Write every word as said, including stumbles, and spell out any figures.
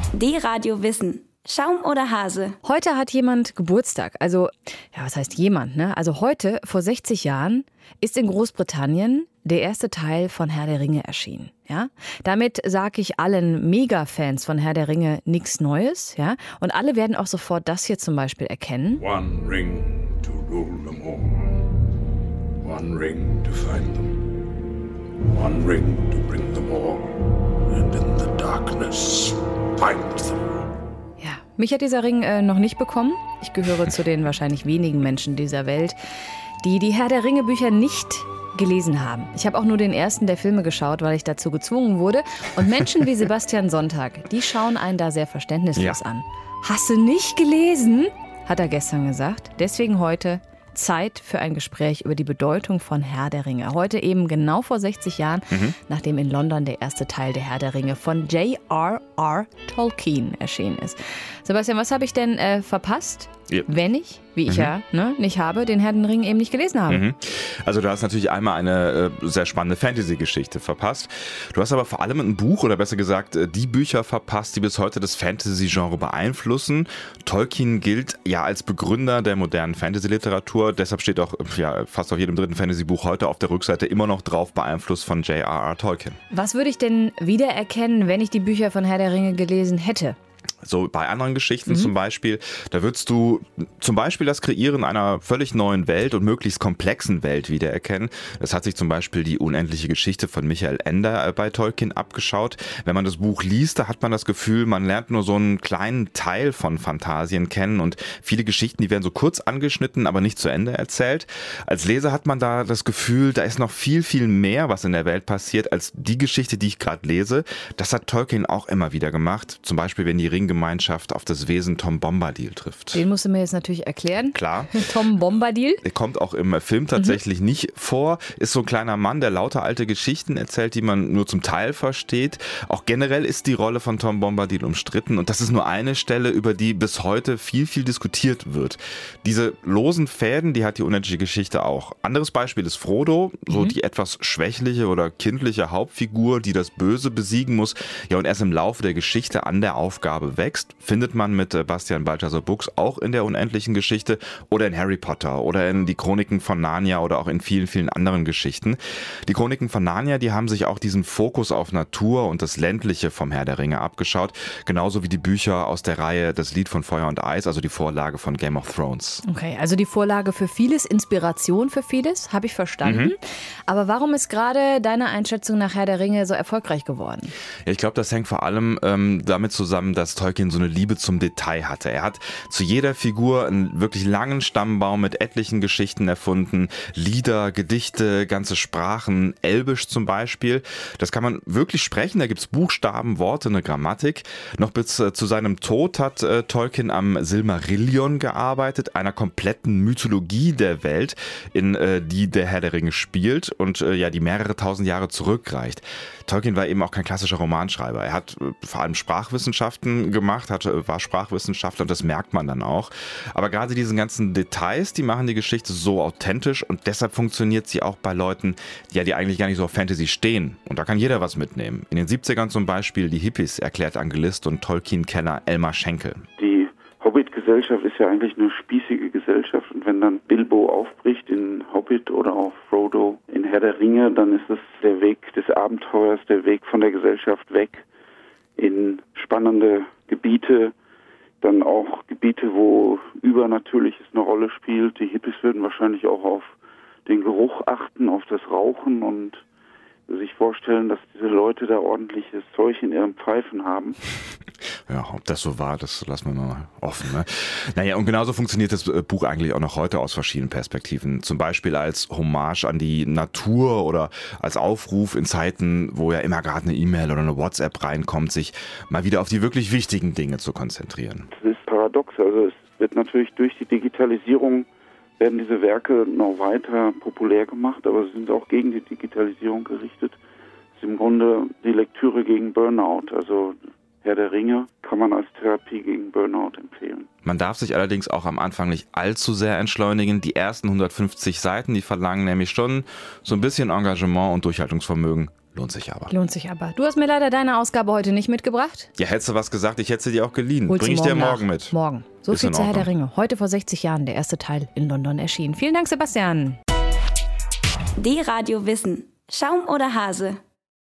D-Radio Wissen. Schaum oder Hase? Heute hat jemand Geburtstag. Also, ja, was heißt jemand, ne? Also heute, vor sechzig Jahren, ist in Großbritannien der erste Teil von Herr der Ringe erschienen. Ja? Damit sage ich allen Mega-Fans von Herr der Ringe nichts Neues. Ja? Und alle werden auch sofort das hier zum Beispiel erkennen. One ring to rule them all. One ring to find them. One ring to bring them all. And in the darkness find them. Ja, mich hat dieser Ring äh, noch nicht bekommen. Ich gehöre zu den wahrscheinlich wenigen Menschen dieser Welt, die die Herr der Ringe Bücher nicht gelesen haben. Ich habe auch nur den ersten der Filme geschaut, weil ich dazu gezwungen wurde. Und Menschen wie Sebastian Sonntag, die schauen einen da sehr verständnislos ja. an. Hast du nicht gelesen? Hat er gestern gesagt. Deswegen heute Zeit für ein Gespräch über die Bedeutung von Herr der Ringe. Heute eben genau vor sechzig Jahren, mhm. nachdem in London der erste Teil der Herr der Ringe von J R R Tolkien erschienen ist. Sebastian, was habe ich denn äh, verpasst, ja. wenn ich, wie ich mhm. ja ne, nicht habe, den Herr der Ringe eben nicht gelesen habe? Mhm. Also du hast natürlich einmal eine äh, sehr spannende Fantasy-Geschichte verpasst. Du hast aber vor allem ein Buch, oder besser gesagt äh, die Bücher verpasst, die bis heute das Fantasy-Genre beeinflussen. Tolkien gilt ja als Begründer der modernen Fantasy-Literatur. Deshalb steht auch ja, fast auf jedem dritten Fantasy-Buch heute auf der Rückseite immer noch drauf, beeinflusst von J R R Tolkien. Was würde ich denn wiedererkennen, wenn ich die Bücher von Herr der Ringe gelesen hätte? So bei anderen Geschichten mhm. zum Beispiel, da würdest du zum Beispiel das Kreieren einer völlig neuen Welt und möglichst komplexen Welt wiedererkennen. Das hat sich zum Beispiel die unendliche Geschichte von Michael Ende bei Tolkien abgeschaut. Wenn man das Buch liest, da hat man das Gefühl, man lernt nur so einen kleinen Teil von Phantasien kennen und viele Geschichten, die werden so kurz angeschnitten, aber nicht zu Ende erzählt. Als Leser hat man da das Gefühl, da ist noch viel, viel mehr, was in der Welt passiert, als die Geschichte, die ich gerade lese. Das hat Tolkien auch immer wieder gemacht. Zum Beispiel, wenn die Ringgemeinschaft auf das Wesen Tom Bombadil trifft. Den musst du mir jetzt natürlich erklären. Klar. Tom Bombadil. Der kommt auch im Film tatsächlich mhm. nicht vor. Ist so ein kleiner Mann, der lauter alte Geschichten erzählt, die man nur zum Teil versteht. Auch generell ist die Rolle von Tom Bombadil umstritten. Und das ist nur eine Stelle, über die bis heute viel, viel diskutiert wird. Diese losen Fäden, die hat die unendliche Geschichte auch. Anderes Beispiel ist Frodo, so mhm. die etwas schwächliche oder kindliche Hauptfigur, die das Böse besiegen muss. Ja, und erst im Laufe der Geschichte an der Aufgabe wächst, findet man mit Bastian Balthasar Buchs auch in der unendlichen Geschichte oder in Harry Potter oder in die Chroniken von Narnia oder auch in vielen, vielen anderen Geschichten. Die Chroniken von Narnia, die haben sich auch diesen Fokus auf Natur und das Ländliche vom Herr der Ringe abgeschaut, genauso wie die Bücher aus der Reihe Das Lied von Feuer und Eis, also die Vorlage von Game of Thrones. Okay, also die Vorlage für vieles, Inspiration für vieles, habe ich verstanden. Mhm. Aber warum ist gerade deiner Einschätzung nach Herr der Ringe so erfolgreich geworden? Ja, ich glaube, das hängt vor allem ähm, damit zusammen, dass Tolkien so eine Liebe zum Detail hatte. Er hat zu jeder Figur einen wirklich langen Stammbaum mit etlichen Geschichten erfunden. Lieder, Gedichte, ganze Sprachen, Elbisch zum Beispiel. Das kann man wirklich sprechen. Da gibt es Buchstaben, Worte, eine Grammatik. Noch bis äh, zu seinem Tod hat äh, Tolkien am Silmarillion gearbeitet, einer kompletten Mythologie der Welt, in äh, die der Herr der Ringe spielt und äh, ja, die mehrere tausend Jahre zurückreicht. Tolkien war eben auch kein klassischer Romanschreiber. Er hat äh, vor allem Sprachwissenschaften gemacht, hat, war Sprachwissenschaftler und das merkt man dann auch. Aber gerade diese ganzen Details, die machen die Geschichte so authentisch und deshalb funktioniert sie auch bei Leuten, die ja, die eigentlich gar nicht so auf Fantasy stehen. Und da kann jeder was mitnehmen. In den siebzigern zum Beispiel die Hippies, erklärt Angelist und Tolkien-Kenner Elmar Schenkel. Die Hobbit-Gesellschaft ist ja eigentlich eine spießige Gesellschaft und wenn dann Bilbo aufbricht in Hobbit oder auch Frodo in Herr der Ringe, dann ist es der Weg des Abenteuers, der Weg von der Gesellschaft weg in spannende Gebiete, dann auch Gebiete, wo Übernatürliches eine Rolle spielt. Die Hippies würden wahrscheinlich auch auf den Geruch achten, auf das Rauchen und sich vorstellen, dass diese Leute da ordentliches Zeug in ihren Pfeifen haben. Ja, ob das so war, das lassen wir mal offen. Ne? Naja, und genauso funktioniert das Buch eigentlich auch noch heute aus verschiedenen Perspektiven. Zum Beispiel als Hommage an die Natur oder als Aufruf in Zeiten, wo ja immer gerade eine E-Mail oder eine WhatsApp reinkommt, sich mal wieder auf die wirklich wichtigen Dinge zu konzentrieren. Das ist paradox. Also es wird natürlich durch die Digitalisierung werden diese Werke noch weiter populär gemacht, aber sie sind auch gegen die Digitalisierung gerichtet. Das ist im Grunde die Lektüre gegen Burnout. Also Herr der Ringe kann man als Therapie gegen Burnout empfehlen. Man darf sich allerdings auch am Anfang nicht allzu sehr entschleunigen. Die ersten hundertfünfzig Seiten, die verlangen nämlich schon so ein bisschen Engagement und Durchhaltungsvermögen. lohnt sich aber. Lohnt sich aber. Du hast mir leider deine Ausgabe heute nicht mitgebracht. Ja, hättest du was gesagt, ich hätte sie dir auch geliehen. Holst Bring ich du dir morgen morgen nach. mit. Morgen. So Ist viel in zu Herr der Ordnung. Ringe. Heute vor sechzig Jahren der erste Teil in London erschienen. Vielen Dank, Sebastian. Die Radio Wissen. Schaum oder Hase?